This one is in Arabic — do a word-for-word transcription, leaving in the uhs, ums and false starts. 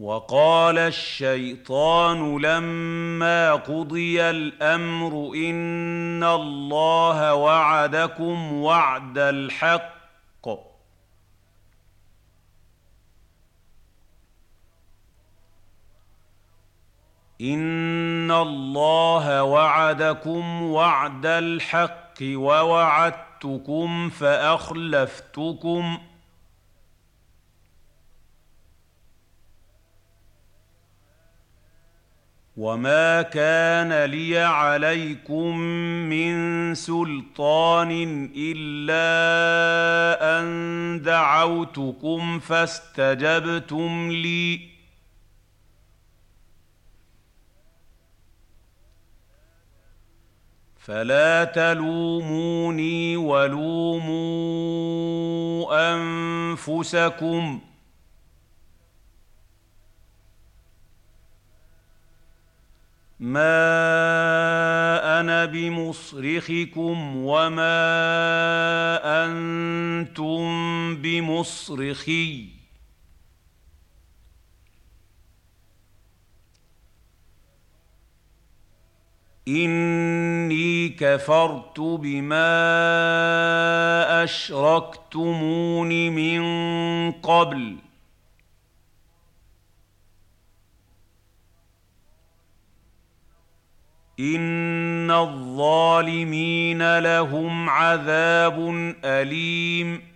وقال الشيطان لما قضي الأمر إن الله وعدكم وعد الحق إن الله وعدكم وعد الحق ووعدتكم فأخلفتكم وما كان لي عليكم من سلطان إلا أن دعوتكم فاستجبتم لي فلا تلوموني ولوموا أنفسكم ما أنا بمصرخكم وما أنتم بمصرخي إني كفرت بما أشركتمون من قبل إن الظالمين لهم عذاب أليم